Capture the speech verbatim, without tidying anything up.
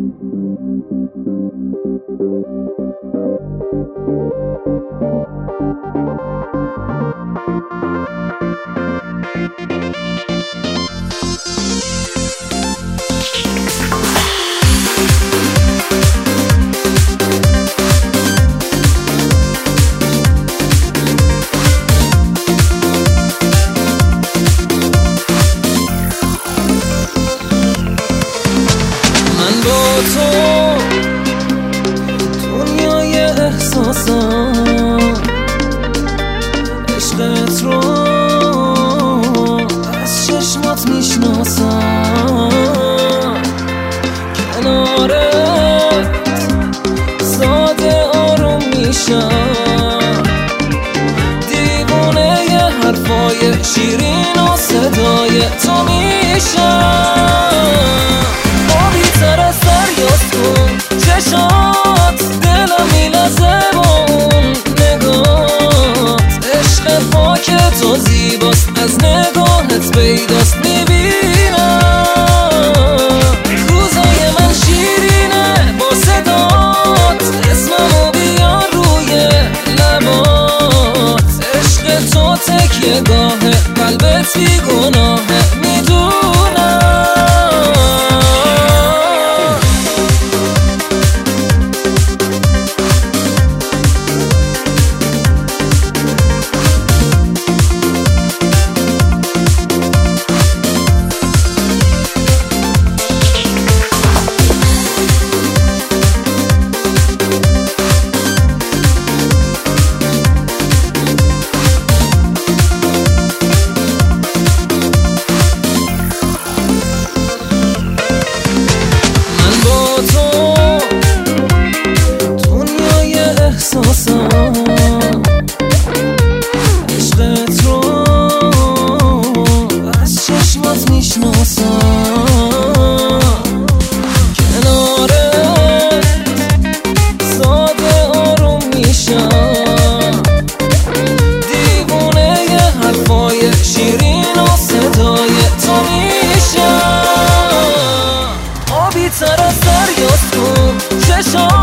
تو دنیای احساسم عشقت رو از چشمات میشناسم، کنارت ساده آروم میشم، دیوونه ی حرفای شیرین و صدای تو میشم. سر از دریاست کن چشات، دلم میلرزه با اون نگات، عشق پاک تو زیباست از نگاهت پیداست، میبینم روزای من شیرینه با صدات، اسممو بیار روی لبات، عشق تو تکیه گاهه قلبت بی گناهه میدونم. عشقت رو از چشمات میشناسم، کنارت ساده آروم میشم، دیوونه ی حرفای شیرین و صدای تو میشم. آبی تر از دریاست کن چشم